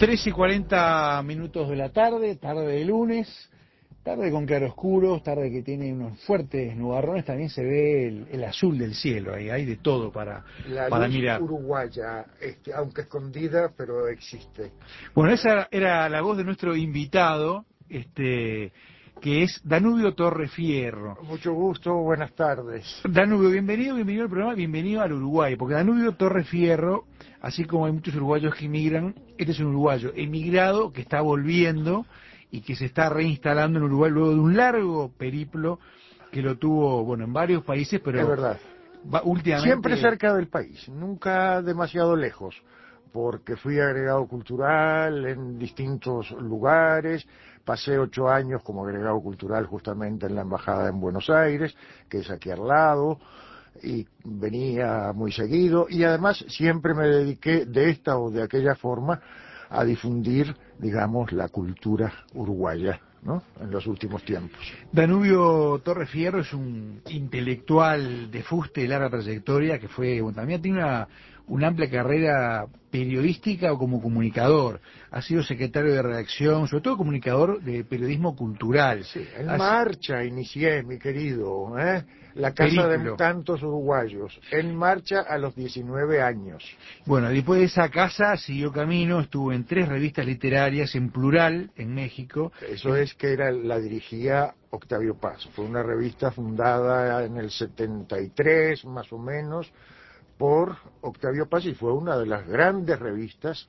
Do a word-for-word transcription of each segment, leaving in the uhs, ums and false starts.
tres y cuarenta minutos de la tarde, tarde de lunes, tarde con claroscuros, tarde que tiene unos fuertes nubarrones, también se ve el, el azul del cielo, ahí hay de todo para, la para luz mirar. uruguaya, este, aunque escondida, pero existe. Bueno, esa era la voz de nuestro invitado, este, que es Danubio Torrefierro. Mucho gusto, buenas tardes. Danubio, bienvenido, bienvenido al programa, bienvenido al Uruguay, porque Danubio Torrefierro, así como hay muchos uruguayos que emigran, este es un uruguayo emigrado que está volviendo y que se está reinstalando en Uruguay luego de un largo periplo que lo tuvo, bueno, en varios países, Es pero verdad. va, últimamente... Siempre cerca del país, nunca demasiado lejos, porque fui agregado cultural en distintos lugares, pasé ocho años como agregado cultural justamente en la embajada en Buenos Aires, que es aquí al lado, y venía muy seguido, y además siempre me dediqué de esta o de aquella forma a difundir, digamos, la cultura uruguaya, ¿no?, en los últimos tiempos. Danubio Torrefierro es un intelectual de fuste de larga trayectoria que fue, bueno, también tiene una, una amplia carrera periodística o como comunicador. Ha sido secretario de redacción, sobre todo comunicador de periodismo cultural. Sí, en Ha, marcha inicié, mi querido, ¿eh? La casa de periplo. tantos uruguayos, en marcha a los diecinueve años. Bueno, después de esa casa siguió camino, estuvo en tres revistas literarias en plural en México. Eso En... es que era, la dirigía Octavio Paz. Fue una revista fundada en el setenta y tres, más o menos, por Octavio Paz, y fue una de las grandes revistas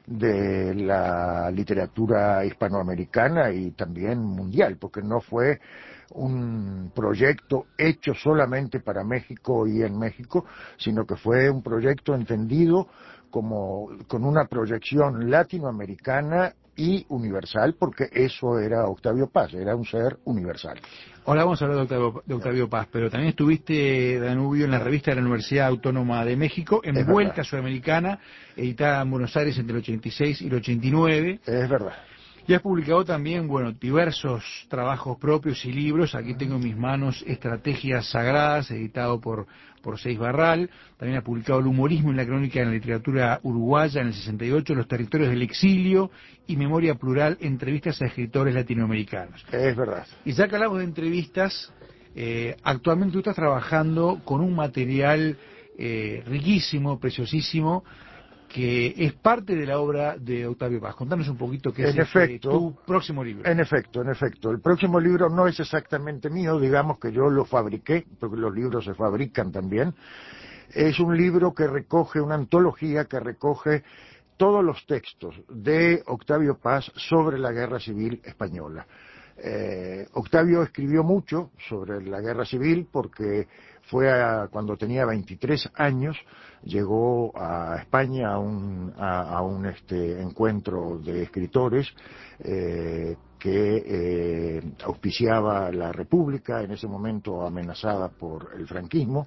de la literatura hispanoamericana y también mundial, porque no fue un proyecto hecho solamente para México y en México, sino que fue un proyecto entendido como con una proyección latinoamericana y universal, porque eso era Octavio Paz, era un ser universal. Ahora vamos a hablar de Octavio, de Octavio Paz, pero también estuviste, Danubio, en la revista de la Universidad Autónoma de México, en Es verdad. Vuelta Sudamericana, editada en Buenos Aires entre el ochenta y seis y el ochenta y nueve. Es verdad. Y has publicado también, bueno, diversos trabajos propios y libros. Aquí tengo en mis manos Estrategias Sagradas, editado por, por Seis Barral. También has publicado El humorismo en la crónica de la literatura uruguaya en el sesenta y ocho, Los territorios del exilio y Memoria plural, entrevistas a escritores latinoamericanos. Es verdad. Y ya que hablamos de entrevistas, eh, actualmente tú estás trabajando con un material eh, riquísimo, preciosísimo, que es parte de la obra de Octavio Paz. Contanos un poquito qué es En este, efecto, tu próximo libro. En efecto, en efecto. El próximo libro no es exactamente mío, digamos que yo lo fabriqué, porque los libros se fabrican también. Es un libro que recoge, una antología que recoge todos los textos de Octavio Paz sobre la Guerra Civil Española. Eh, Octavio escribió mucho sobre la Guerra Civil porque fue a, cuando tenía veintitrés años, llegó a España a un, a, a un este, encuentro de escritores eh, que eh, auspiciaba la República, en ese momento amenazada por el franquismo,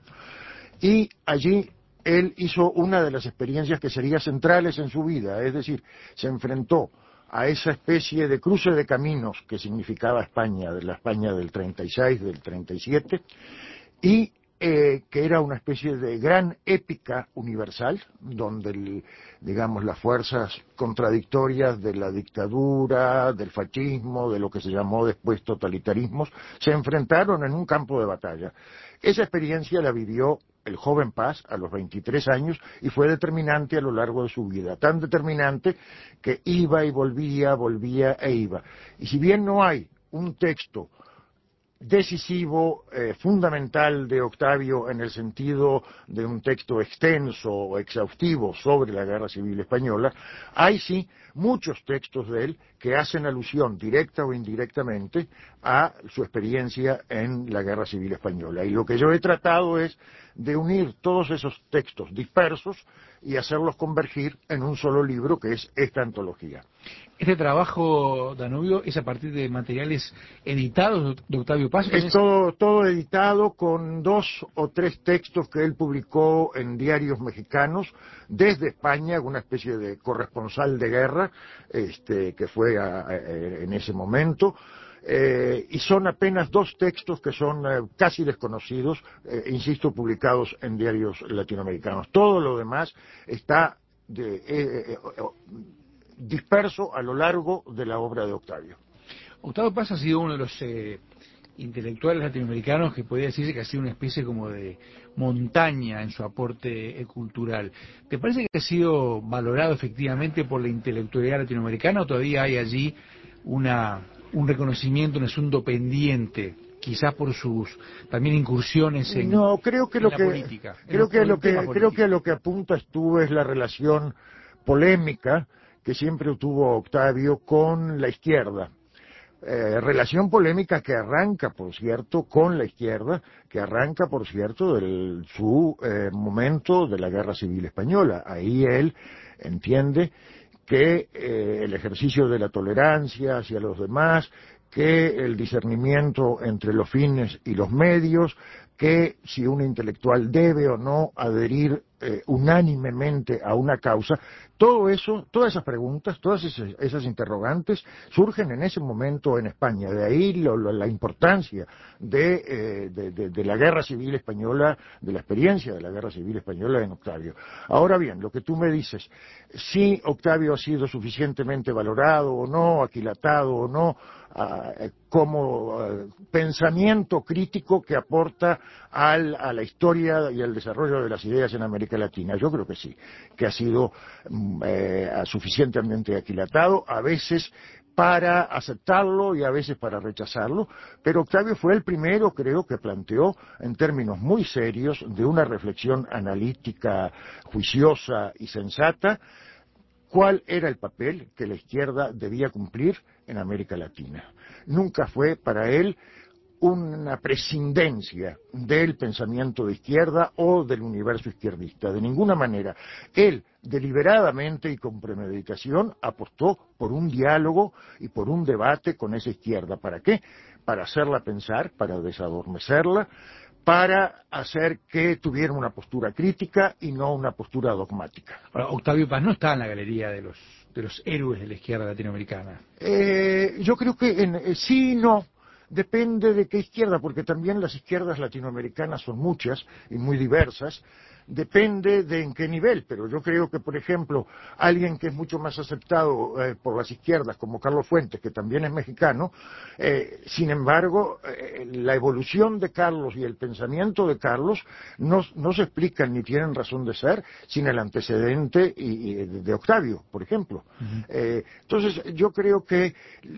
y allí él hizo una de las experiencias que serían centrales en su vida, es decir, se enfrentó a esa especie de cruce de caminos que significaba España, de la España del treinta y seis, del treinta y siete, y eh, que era una especie de gran épica universal, donde, el, digamos, las fuerzas contradictorias de la dictadura, del fascismo, de lo que se llamó después totalitarismos, se enfrentaron en un campo de batalla. Esa experiencia la vivió el joven Paz a los veintitrés años y fue determinante a lo largo de su vida, tan determinante que iba y volvía, volvía e iba. Y si bien no hay un texto decisivo, eh, fundamental de Octavio en el sentido de un texto extenso o exhaustivo sobre la Guerra Civil Española, hay sí muchos textos de él que hacen alusión directa o indirectamente a su experiencia en la Guerra Civil Española. Y lo que yo he tratado es de unir todos esos textos dispersos y hacerlos convergir en un solo libro, que es esta antología. Este trabajo, Danubio, es a partir de materiales editados de Octavio Paz. Es todo, todo editado con dos o tres textos que él publicó en diarios mexicanos desde España, una especie de corresponsal de guerra, este, que fue a, a, en ese momento. Eh, y son apenas dos textos que son eh, casi desconocidos, eh, insisto, publicados en diarios latinoamericanos. Todo lo demás está de, eh, eh, disperso a lo largo de la obra de Octavio. Octavio Paz ha sido uno de los eh, intelectuales latinoamericanos que podría decirse que ha sido una especie como de montaña en su aporte eh, cultural. ¿Te parece que ha sido valorado efectivamente por la intelectualidad latinoamericana o todavía hay allí una, un reconocimiento, un asunto pendiente, quizás por sus también incursiones en, No, creo que en lo la que política? En creo los, que en lo el tema que creo que político. a lo que apuntas tú es la relación polémica que siempre tuvo Octavio con la izquierda. Eh, relación polémica que arranca, por cierto, con la izquierda, que arranca, por cierto, de su eh, momento de la Guerra Civil Española. Ahí él entiende que eh, el ejercicio de la tolerancia hacia los demás, que el discernimiento entre los fines y los medios, que si un intelectual debe o no adherir eh, unánimemente a una causa, todo eso, todas esas preguntas, todas esas, esas interrogantes surgen en ese momento en España. De ahí lo, lo, la importancia de, eh, de, de, de la Guerra Civil Española, de la experiencia de la Guerra Civil Española en Octavio. Ahora bien, lo que tú me dices, si Octavio ha sido suficientemente valorado o no, aquilatado o no, Uh, como uh, pensamiento crítico que aporta al, a la historia y al desarrollo de las ideas en América Latina. Yo creo que sí, que ha sido um, eh, suficientemente aquilatado, a veces para aceptarlo y a veces para rechazarlo, pero Octavio fue el primero, creo, que planteó en términos muy serios de una reflexión analítica, juiciosa y sensata, cuál era el papel que la izquierda debía cumplir en América Latina. Nunca fue para él una prescindencia del pensamiento de izquierda o del universo izquierdista, de ninguna manera. Él, deliberadamente y con premeditación, apostó por un diálogo y por un debate con esa izquierda. ¿Para qué? Para hacerla pensar, para desadormecerla, para hacer que tuviera una postura crítica y no una postura dogmática. Ahora, Octavio Paz no está en la galería de los de los héroes de la izquierda latinoamericana. Eh, yo creo que en, eh, sí y no. Depende de qué izquierda, porque también las izquierdas latinoamericanas son muchas y muy diversas. Depende de en qué nivel, pero yo creo que, por ejemplo, alguien que es mucho más aceptado eh, por las izquierdas, como Carlos Fuentes, que también es mexicano, eh, sin embargo, eh, la evolución de Carlos y el pensamiento de Carlos no, no se explican ni tienen razón de ser sin el antecedente y, y de Octavio, por ejemplo. Uh-huh. eh, entonces, yo creo que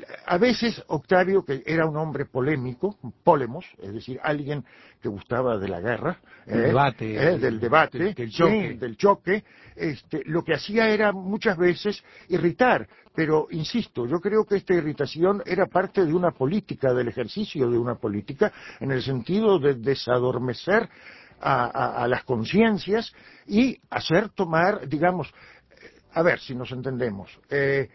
a veces Octavio, que era un hombre polémico, polemos, es decir, alguien que gustaba de la guerra, el eh, debate, eh, el, del debate, del, del choque, sí, del choque, este, lo que hacía era muchas veces irritar, pero insisto, yo creo que esta irritación era parte de una política, del ejercicio de una política, en el sentido de desadormecer a, a, a las conciencias y hacer tomar, digamos, a ver si nos entendemos, eh,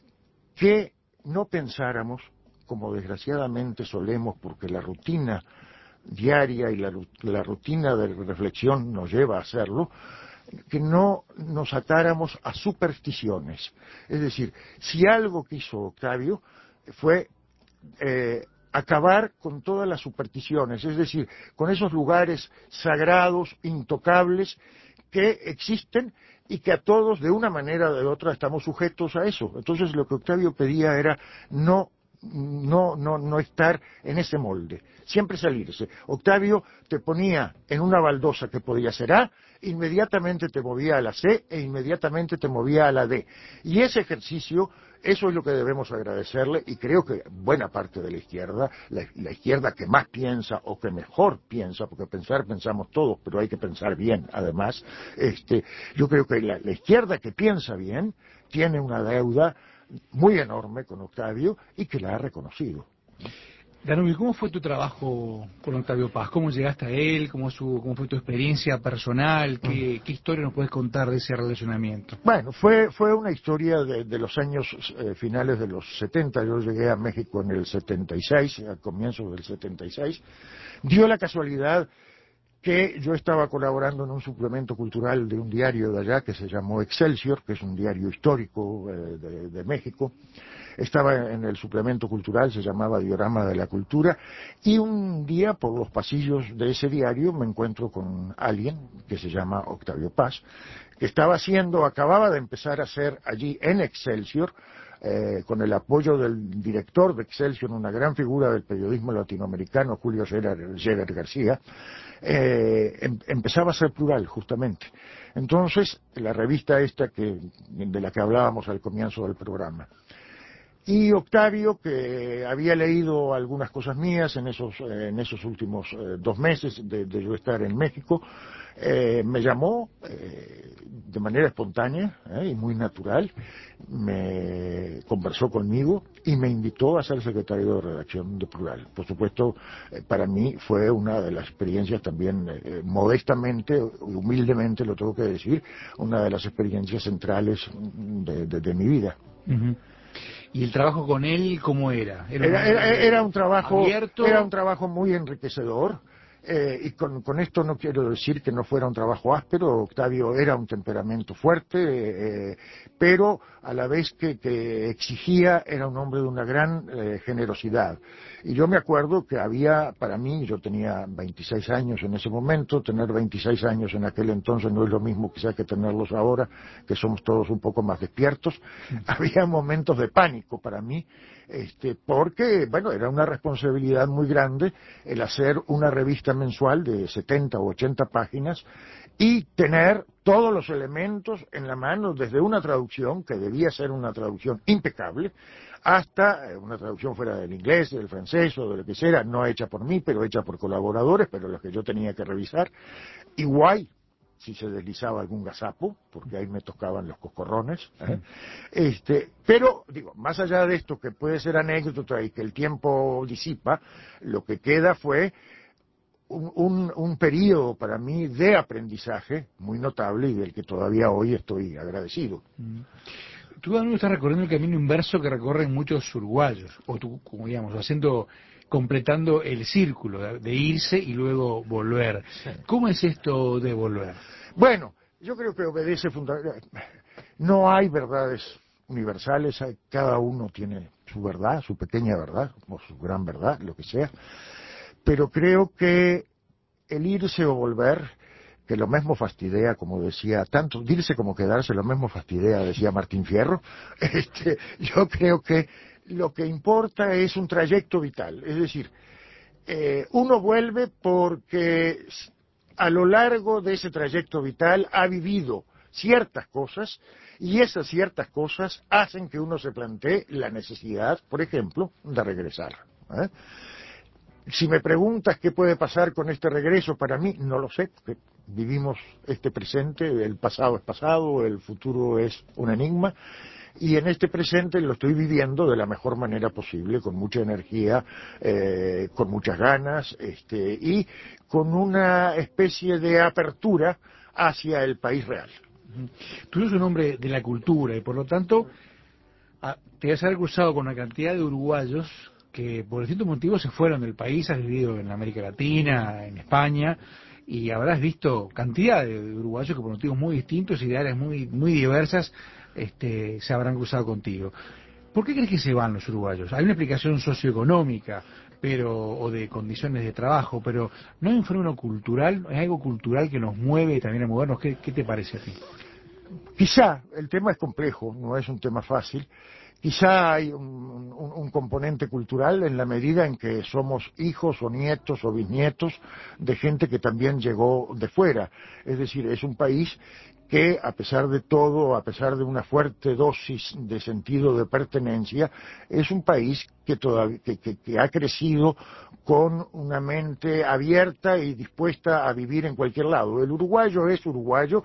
que no pensáramos, como desgraciadamente solemos, porque la rutina diaria y la, la rutina de reflexión nos lleva a hacerlo, que no nos atáramos a supersticiones. Es decir, si algo que hizo Octavio fue eh, acabar con todas las supersticiones, es decir, con esos lugares sagrados, intocables, que existen y que a todos, de una manera o de otra, estamos sujetos a eso. Entonces, lo que Octavio pedía era no No, no, no estar en ese molde, siempre salirse. Octavio te ponía en una baldosa que podía ser A, inmediatamente te movía a la C e inmediatamente te movía a la D. Y ese ejercicio, eso es lo que debemos agradecerle y creo que buena parte de la izquierda, la, la izquierda que más piensa o que mejor piensa, porque pensar pensamos todos, pero hay que pensar bien además, este, yo creo que la, la izquierda que piensa bien tiene una deuda muy enorme con Octavio y que la ha reconocido. Danubio, ¿cómo fue tu trabajo con Octavio Paz? ¿Cómo llegaste a él? ¿Cómo, su, cómo fue tu experiencia personal? ¿Qué, ¿Qué historia nos puedes contar de ese relacionamiento? Bueno, fue, fue una historia de, de los años eh, finales de los setenta. Yo llegué a México en el setenta y seis, a comienzos del setenta y seis. Dio la casualidad que yo estaba colaborando en un suplemento cultural de un diario de allá que se llamó Excelsior, que es un diario histórico eh, de, de México. Estaba en el suplemento cultural, se llamaba Diorama de la Cultura, y un día por los pasillos de ese diario me encuentro con alguien que se llama Octavio Paz, que estaba haciendo, acababa de empezar a hacer allí en Excelsior, eh, con el apoyo del director de Excelsior, una gran figura del periodismo latinoamericano, Julio Scherer García, eh, em, empezaba a ser plural, justamente. Entonces, la revista esta que, de la que hablábamos al comienzo del programa. Y Octavio, que había leído algunas cosas mías en esos, eh, en esos últimos eh, dos meses de, de yo estar en México, eh, me llamó eh, de manera espontánea eh, y muy natural, me conversó conmigo y me invitó a ser secretario de redacción de Plural. Por supuesto, eh, para mí fue una de las experiencias también, eh, modestamente, humildemente lo tengo que decir, una de las experiencias centrales de, de, de mi vida. Uh-huh. ¿Y el trabajo con él cómo era? Era, era, era, era un trabajo abierto. Era un trabajo muy enriquecedor, eh, y con, con esto no quiero decir que no fuera un trabajo áspero. Octavio era un temperamento fuerte, eh, pero a la vez que, que exigía, era un hombre de una gran eh, generosidad. Y yo me acuerdo que había, para mí, yo tenía veintiséis años en ese momento, tener veintiséis años en aquel entonces no es lo mismo quizás que tenerlos ahora, que somos todos un poco más despiertos. Sí. Había momentos de pánico para mí, este, porque, bueno, era una responsabilidad muy grande el hacer una revista mensual de setenta o ochenta páginas y tener todos los elementos en la mano, desde una traducción, que debía ser una traducción impecable, hasta una traducción fuera del inglés, del francés o de lo que sea, no hecha por mí, pero hecha por colaboradores, pero los que yo tenía que revisar. Igual, si se deslizaba algún gazapo, porque ahí me tocaban los coscorrones, ¿eh? este, pero, digo, más allá de esto, que puede ser anécdota y que el tiempo disipa, lo que queda fue un, un, un periodo para mí de aprendizaje muy notable y del que todavía hoy estoy agradecido. Mm. Tú ahora estás recorriendo el camino inverso que recorren muchos uruguayos, o tú, como digamos, haciendo, completando el círculo de, de irse y luego volver. Sí. ¿Cómo es esto de volver? Bueno, yo creo que obedece fundamentalmente. No hay verdades universales, hay, cada uno tiene su verdad, su pequeña verdad, o su gran verdad, lo que sea, pero creo que el irse o volver, que lo mismo fastidia, como decía, tanto irse como quedarse, lo mismo fastidia, decía Martín Fierro. Este, yo creo que lo que importa es un trayecto vital, es decir, eh, uno vuelve porque a lo largo de ese trayecto vital ha vivido ciertas cosas y esas ciertas cosas hacen que uno se plantee la necesidad, por ejemplo, de regresar, ¿eh? Si me preguntas qué puede pasar con este regreso, para mí no lo sé, porque vivimos este presente, el pasado es pasado, el futuro es un enigma, y en este presente lo estoy viviendo de la mejor manera posible, con mucha energía, eh, con muchas ganas, este, y con una especie de apertura hacia el país real. Tú eres un hombre de la cultura y por lo tanto te vas a haber cruzado con una cantidad de uruguayos que por distintos motivos se fueron del país, has vivido en América Latina, en España, y habrás visto cantidad de uruguayos que por motivos muy distintos y de áreas muy, muy diversas este, se habrán cruzado contigo. ¿Por qué crees que se van los uruguayos? Hay una explicación socioeconómica, pero o de condiciones de trabajo, pero ¿no hay un fenómeno cultural? ¿Es algo cultural que nos mueve también a movernos? ¿Qué, qué te parece a ti? Quizá, el tema es complejo, no es un tema fácil. Quizá hay un, un, un componente cultural en la medida en que somos hijos o nietos o bisnietos de gente que también llegó de fuera. Es decir, es un país que, a pesar de todo, a pesar de una fuerte dosis de sentido de pertenencia, es un país que, todavía, que, que, que ha crecido con una mente abierta y dispuesta a vivir en cualquier lado. El uruguayo es uruguayo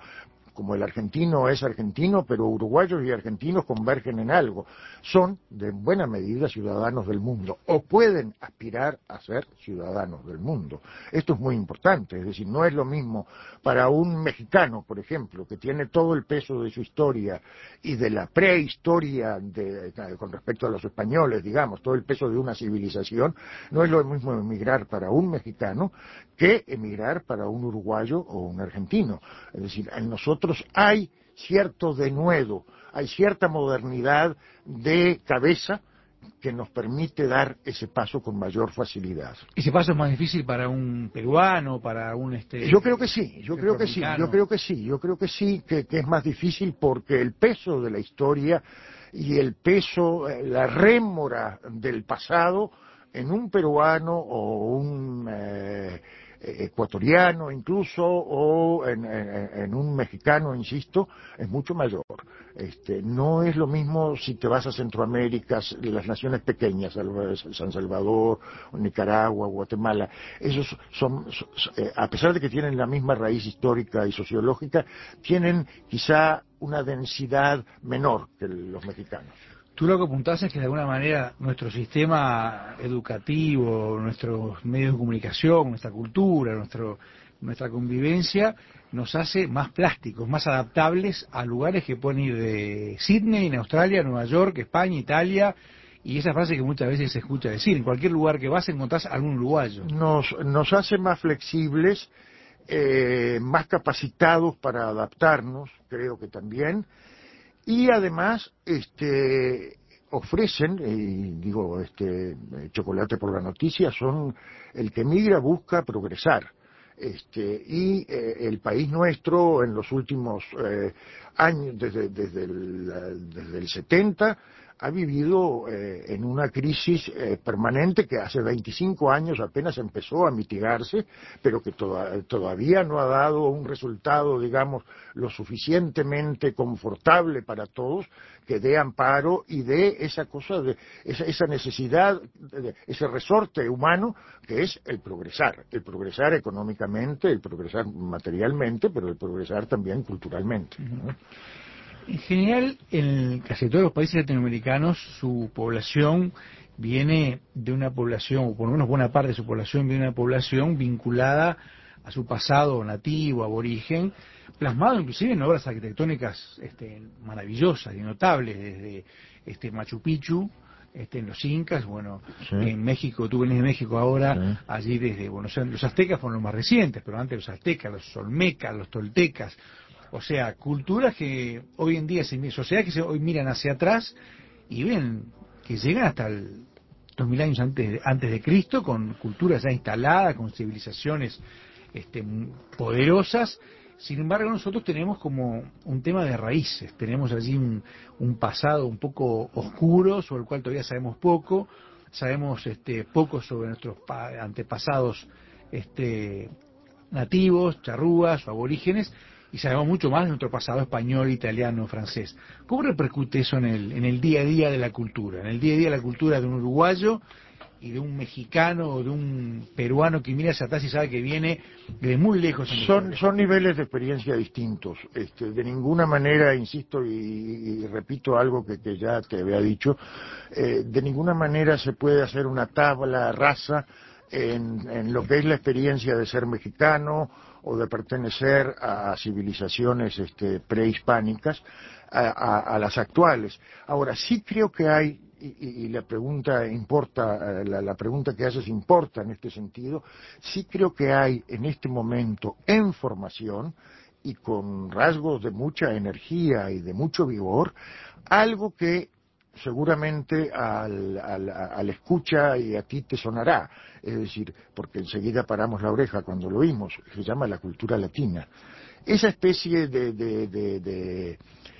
como el argentino es argentino, pero uruguayos y argentinos convergen en algo. Son, de buena medida, ciudadanos del mundo, o pueden aspirar a ser ciudadanos del mundo. Esto es muy importante, es decir, no es lo mismo para un mexicano, por ejemplo, que tiene todo el peso de su historia y de la prehistoria de, con respecto a los españoles, digamos, todo el peso de una civilización, no es lo mismo emigrar para un mexicano que emigrar para un uruguayo o un argentino. Es decir, en nosotros hay cierto denuedo, hay cierta modernidad de cabeza que nos permite dar ese paso con mayor facilidad. ¿Ese paso es más difícil para un peruano, para un este? Yo creo que sí, yo creo que sí, yo creo que sí, yo creo que sí, que, que es más difícil porque el peso de la historia y el peso, la rémora del pasado en un peruano o un eh, ecuatoriano incluso, o en, en, en un mexicano, insisto, es mucho mayor. Este, no es lo mismo si te vas a Centroamérica, las naciones pequeñas, San Salvador, Nicaragua, Guatemala, esos son, son, a pesar de que tienen la misma raíz histórica y sociológica, tienen quizá una densidad menor que los mexicanos. Tú lo que apuntás es que de alguna manera nuestro sistema educativo, nuestros medios de comunicación, nuestra cultura, nuestro, nuestra convivencia nos hace más plásticos, más adaptables a lugares que pueden ir de Sydney, en Australia, Nueva York, España, Italia, y esa frase que muchas veces se escucha decir, en cualquier lugar que vas encontrás algún uruguayo. Nos, nos hace más flexibles, eh, más capacitados para adaptarnos, creo que también. Y además este, ofrecen, y digo, este, chocolate por la noticia, son el que migra busca progresar. Este, y eh, el país nuestro en los últimos eh, años, desde, desde, el, desde el setenta, ha vivido eh, en una crisis eh, permanente que hace veinticinco años apenas empezó a mitigarse, pero que toda, todavía no ha dado un resultado, digamos, lo suficientemente confortable para todos, que dé amparo y dé esa cosa, de esa, esa necesidad, de, ese resorte humano que es el progresar, el progresar económicamente, el progresar materialmente, pero el progresar también culturalmente, ¿no? En general, en casi todos los países latinoamericanos, su población viene de una población, o por lo menos buena parte de su población viene de una población vinculada a su pasado nativo, aborigen, plasmado inclusive en obras arquitectónicas este, maravillosas y notables, desde este Machu Picchu, este, en los incas, bueno, sí. En México, tú venís de México ahora, sí. Allí desde, bueno, los aztecas fueron los más recientes, pero antes los aztecas, los olmecas, los toltecas. O sea, culturas que hoy en día, sociedades que se, hoy miran hacia atrás y ven que llegan hasta el dos mil años antes, antes de Cristo, con culturas ya instaladas, con civilizaciones este, poderosas. Sin embargo, nosotros tenemos como un tema de raíces, tenemos allí un, un pasado un poco oscuro, sobre el cual todavía sabemos poco, sabemos este, poco sobre nuestros antepasados este, nativos, charrúas o aborígenes, y sabemos mucho más de nuestro pasado español, italiano, francés. ¿Cómo repercute eso en el, en el día a día de la cultura? En el día a día de la cultura de un uruguayo y de un mexicano o de un peruano que mira hacia atrás y sabe que viene de muy lejos. Son, son niveles de experiencia distintos. Este, de ninguna manera, insisto y, y repito algo que, que ya te había dicho, eh, de ninguna manera se puede hacer una tabla rasa en, en lo que es la experiencia de ser mexicano o de pertenecer a civilizaciones este, prehispánicas, a, a, a las actuales. Ahora, sí creo que hay, y, y la pregunta importa, la, la pregunta que haces importa en este sentido, sí creo que hay en este momento en formación y con rasgos de mucha energía y de mucho vigor, algo que seguramente al, al, al escucha y a ti te sonará, es decir, porque enseguida paramos la oreja cuando lo oímos, se llama la cultura latina. Esa especie de, de, de, de,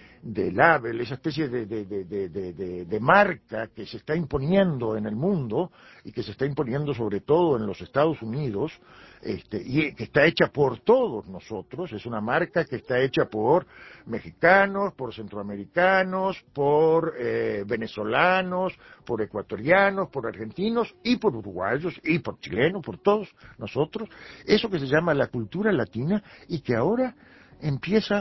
de label, esa especie de, de, de, de, de, de marca que se está imponiendo en el mundo y que se está imponiendo sobre todo en los Estados Unidos, este, y que está hecha por todos nosotros, es una marca que está hecha por mexicanos, por centroamericanos, por eh, venezolanos, por ecuatorianos, por argentinos y por uruguayos y por chilenos, por todos nosotros, eso que se llama la cultura latina y que ahora empieza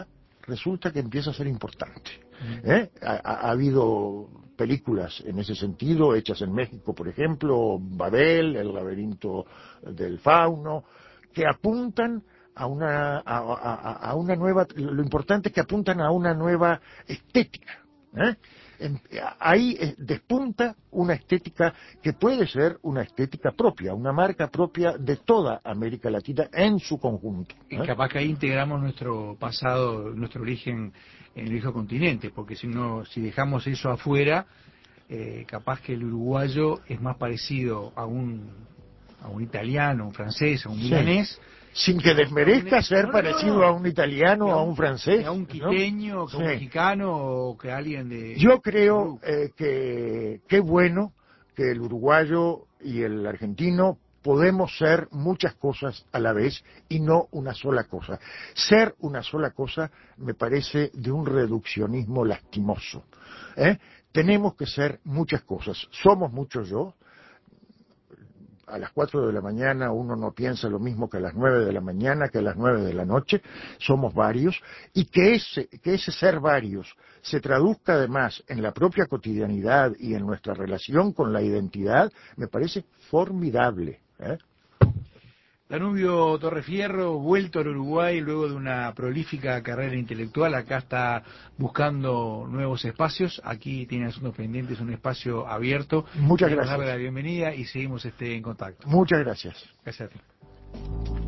resulta que empieza a ser importante. ¿eh? Ha, ha habido películas en ese sentido, hechas en México, por ejemplo, Babel, El laberinto del fauno, que apuntan a una, a, a, a una nueva, lo importante es que apuntan a una nueva estética. ¿eh? En, ahí eh, despunta una estética que puede ser una estética propia, una marca propia de toda América Latina en su conjunto. ¿eh? Y capaz que ahí integramos nuestro pasado, nuestro origen en el viejo continente, porque si no, si dejamos eso afuera, eh, capaz que el uruguayo es más parecido a un a un italiano, a un francés, a un milanés. Sí. Sin que desmerezca un, ser no, parecido no, no. a un italiano o a un francés. A un quiteño, ¿no? que a un sí. mexicano, o que alguien de... Yo creo eh, que qué bueno que el uruguayo y el argentino podemos ser muchas cosas a la vez y no una sola cosa. Ser una sola cosa me parece de un reduccionismo lastimoso. ¿eh? Tenemos que ser muchas cosas. Somos muchos yo. A las cuatro de la mañana uno no piensa lo mismo que a las nueve de la mañana, que a las nueve de la noche, somos varios, y que ese, que ese ser varios se traduzca además en la propia cotidianidad y en nuestra relación con la identidad, me parece formidable. ¿eh? Danubio Torrefierro, vuelto al Uruguay luego de una prolífica carrera intelectual, acá está buscando nuevos espacios, aquí tiene Asuntos Pendientes, un espacio abierto. Muchas Queremos gracias. darle la bienvenida y seguimos este en contacto. Muchas gracias. Gracias a ti.